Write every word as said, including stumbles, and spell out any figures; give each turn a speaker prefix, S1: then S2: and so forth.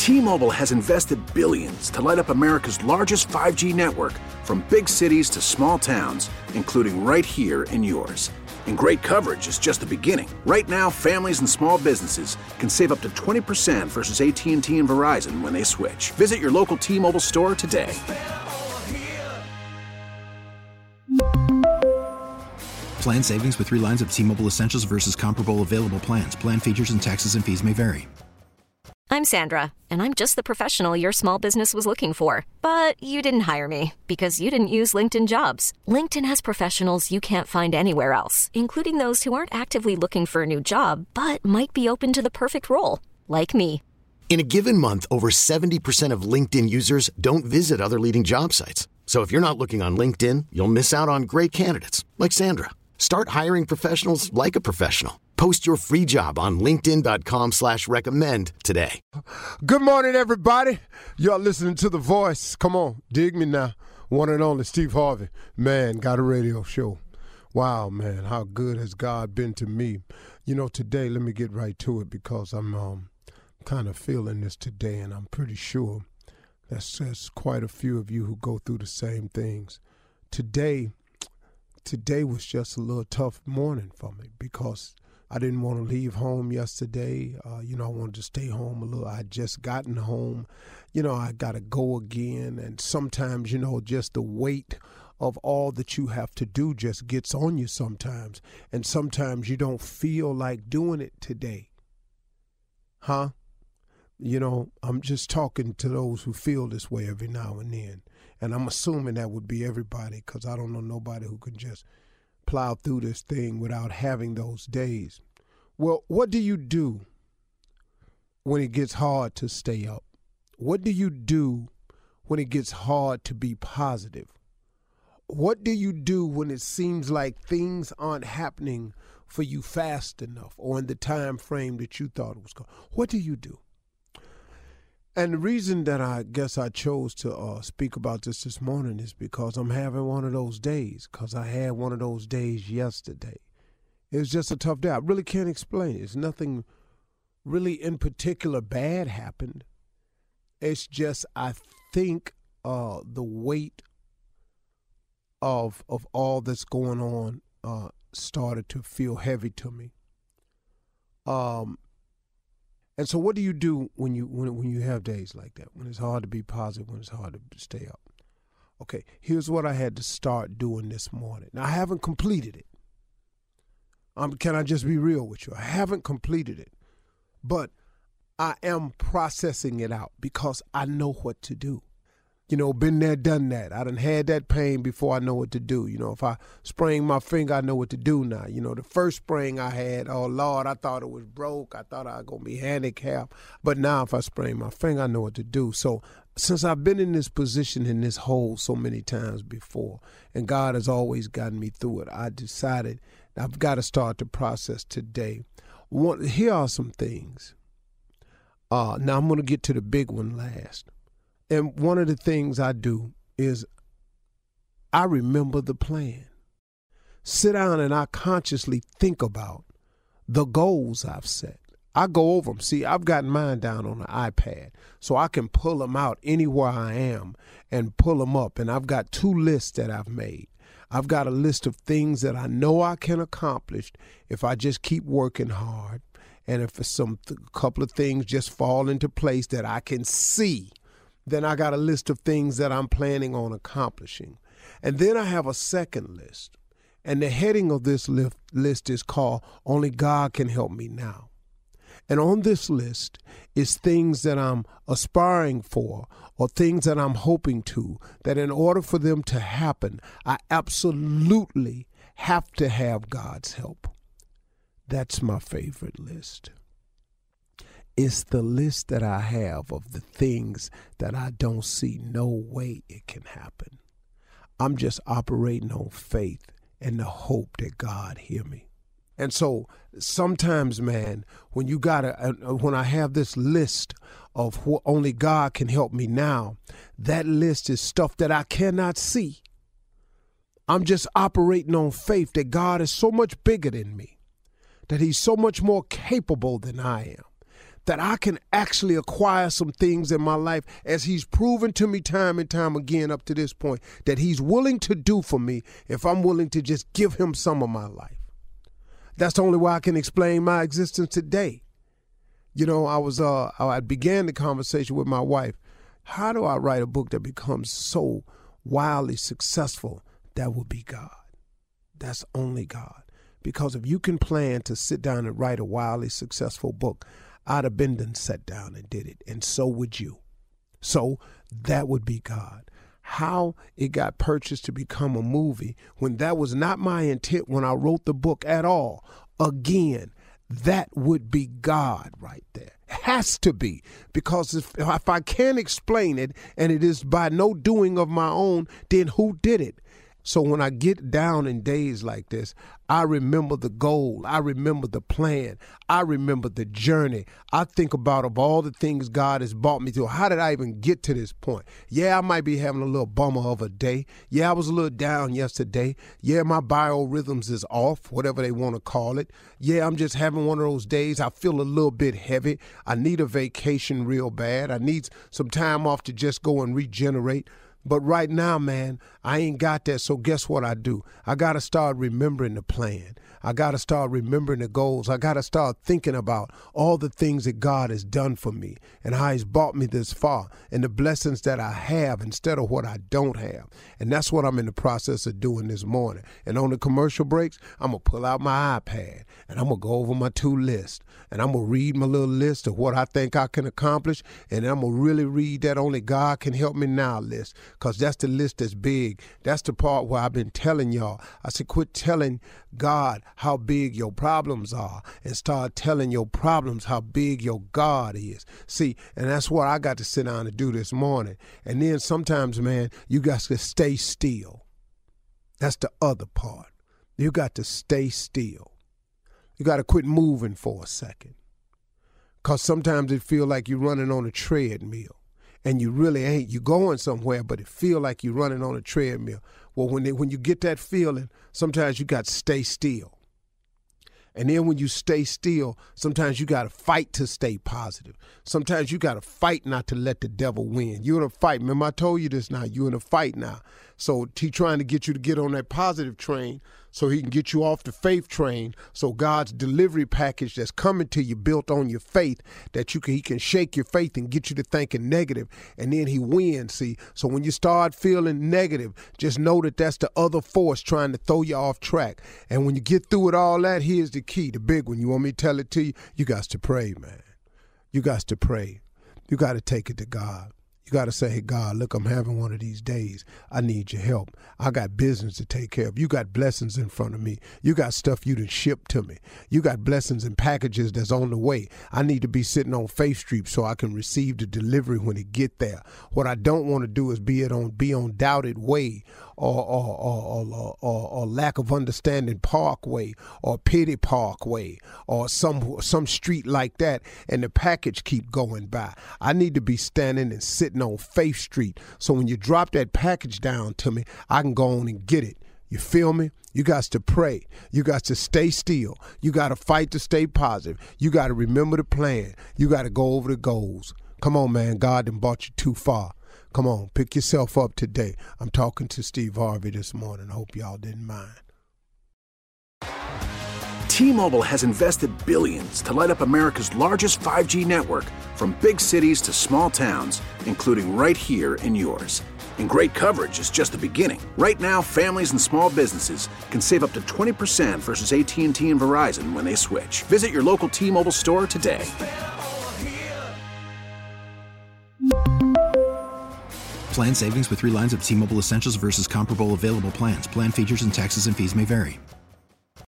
S1: T-Mobile has invested billions to light up America's largest five G network, from big cities to small towns, including right here in yours. And great coverage is just the beginning. Right now, families and small businesses can save up to twenty percent versus A T and T and Verizon when they switch. Visit your local T-Mobile store today.
S2: Plan savings with three lines of T-Mobile Essentials versus comparable available plans. Plan features and taxes and fees may vary.
S3: I'm Sandra, and I'm just the professional your small business was looking for. But you didn't hire me because you didn't use LinkedIn Jobs. LinkedIn has professionals you can't find anywhere else, including those who aren't actively looking for a new job, but might be open to the perfect role, like me.
S4: In a given month, over seventy percent of LinkedIn users don't visit other leading job sites. So if you're not looking on LinkedIn, you'll miss out on great candidates, like Sandra. Start hiring professionals like a professional. Post your free job on linkedin.com slash recommend today.
S5: Good morning, everybody. Y'all listening to The Voice. Come on, dig me now. One and only Steve Harvey. Man, got a radio show. Wow, man, how good has God been to me. You know, today, let me get right to it because I'm um, kind of feeling this today, and I'm pretty sure that's, that's quite a few of you who go through the same things. Today, today was just a little tough morning for me because I didn't want to leave home yesterday. Uh, you know, I wanted to stay home a little. I had just gotten home. You know, I got to go again. And sometimes, you know, just the weight of all that you have to do just gets on you sometimes. And sometimes you don't feel like doing it today. Huh? You know, I'm just talking to those who feel this way every now and then. And I'm assuming that would be everybody because I don't know nobody who can just plow through this thing without having those days. Well, what do you do when it gets hard to stay up? What do you do when it gets hard to be positive? What do you do when it seems like things aren't happening for you fast enough or in the time frame that you thought it was going? What do you do? And the reason that I guess I chose to uh, speak about this this morning is because I'm having one of those days, because I had one of those days yesterday. It was just a tough day. I really can't explain it. It's nothing really in particular bad happened. It's just I think uh, the weight of of all that's going on uh, started to feel heavy to me. Um. And so what do you do when you when when you have days like that, when it's hard to be positive, when it's hard to stay up? Okay, here's what I had to start doing this morning. Now, I haven't completed it. Um, can I just be real with you? I haven't completed it, but I am processing it out because I know what to do. You know, been there, done that. I done had that pain before I know what to do. You know, if I sprain my finger, I know what to do now. You know, the first sprain I had, oh, Lord, I thought it was broke. I thought I was going to be handicapped. But now if I sprain my finger, I know what to do. So since I've been in this position, in this hole so many times before, and God has always gotten me through it, I decided I've got to start the process today. One, here are some things. Uh, now I'm going to get to the big one last. And one of the things I do is I remember the plan. Sit down and I consciously think about the goals I've set. I go over them. See, I've got mine down on the iPad, so I can pull them out anywhere I am and pull them up. And I've got two lists that I've made. I've got a list of things that I know I can accomplish if I just keep working hard. And if some th- couple of things just fall into place that I can see, then I got a list of things that I'm planning on accomplishing. And then I have a second list. And the heading of this list, list is called Only God Can Help Me Now. And on this list is things that I'm aspiring for or things that I'm hoping to, that in order for them to happen, I absolutely have to have God's help. That's my favorite list. It's the list that I have of the things that I don't see no way it can happen. I'm just operating on faith and the hope that God hear me. And so sometimes, man, when you gotta, uh, when I have this list of what only God can help me now, that list is stuff that I cannot see. I'm just operating on faith that God is so much bigger than me, that he's so much more capable than I am, that I can actually acquire some things in my life, as he's proven to me time and time again up to this point, that he's willing to do for me if I'm willing to just give him some of my life. That's the only way I can explain my existence today. You know, I was uh, I began the conversation with my wife. How do I write a book that becomes so wildly successful? That would be God. That's only God. Because if you can plan to sit down and write a wildly successful book, I'd have been done sat down and did it, and so would you. So that would be God. How it got purchased to become a movie when that was not my intent when I wrote the book at all. Again, that would be God right there. Has to be, because if, if I can't explain it and it is by no doing of my own, then who did it? So when I get down in days like this, I remember the goal. I remember the plan. I remember the journey. I think about of all the things God has brought me through. How did I even get to this point? Yeah, I might be having a little bummer of a day. Yeah, I was a little down yesterday. Yeah, my biorhythms is off, whatever they want to call it. Yeah, I'm just having one of those days. I feel a little bit heavy. I need a vacation real bad. I need some time off to just go and regenerate. But right now, man, I ain't got that. So guess what I do? I got to start remembering the plan. I got to start remembering the goals. I got to start thinking about all the things that God has done for me and how he's brought me this far and the blessings that I have instead of what I don't have. And that's what I'm in the process of doing this morning. And on the commercial breaks, I'm going to pull out my iPad and I'm going to go over my two list and I'm going to read my little list of what I think I can accomplish. And I'm going to really read that Only God Can Help Me Now list, because that's the list that's big. That's the part where I've been telling y'all. I said, quit telling God how big your problems are and start telling your problems how big your God is. See, and that's what I got to sit down and do this morning. And then sometimes, man, you got to stay still. That's the other part. You got to stay still. You got to quit moving for a second. Because sometimes it feels like you're running on a treadmill. And you really ain't. You're going somewhere, but it feel like you're running on a treadmill. Well, when they, when you get that feeling, sometimes you got to stay still. And then when you stay still, sometimes you got to fight to stay positive. Sometimes you got to fight not to let the devil win. You're in a fight. Remember, I told you this now. You're in a fight now. So he's trying to get you to get on that positive train so he can get you off the faith train. So God's delivery package that's coming to you built on your faith, that you can, he can shake your faith and get you to thinking negative, and then he wins, see. So when you start feeling negative, just know that that's the other force trying to throw you off track. And when you get through with all that, here's the key, the big one. You want me to tell it to you? You got to pray, man. You got to pray. You got to take it to God. You got to say, hey, God, look, I'm having one of these days. I need your help. I got business to take care of. You got blessings in front of me. You got stuff you done shipped to me. You got blessings and packages that's on the way. I need to be sitting on Faith Street so I can receive the delivery when it get there. What I don't want to do is be it on be on Doubted Way or or or, or, or or lack of understanding Parkway or Pity Parkway or some some street like that, and the package keep going by. I need to be standing and sitting on Faith Street, so when you drop that package down to me, I can go on and get it. You feel me? You got to pray. You got to stay still. You got to fight to stay positive. You got to remember the plan. You got to go over the goals. Come on, man. God done brought you too far. Come on, pick yourself up today. I'm talking to Steve Harvey this morning. I hope y'all didn't mind.
S1: T-Mobile has invested billions to light up America's largest five G network, from big cities to small towns, including right here in yours. And great coverage is just the beginning. Right now, families and small businesses can save up to twenty percent versus A T and T and Verizon when they switch. Visit your local T-Mobile store today.
S2: Plan savings with three lines of T-Mobile Essentials versus comparable available plans. Plan features and taxes and fees may vary.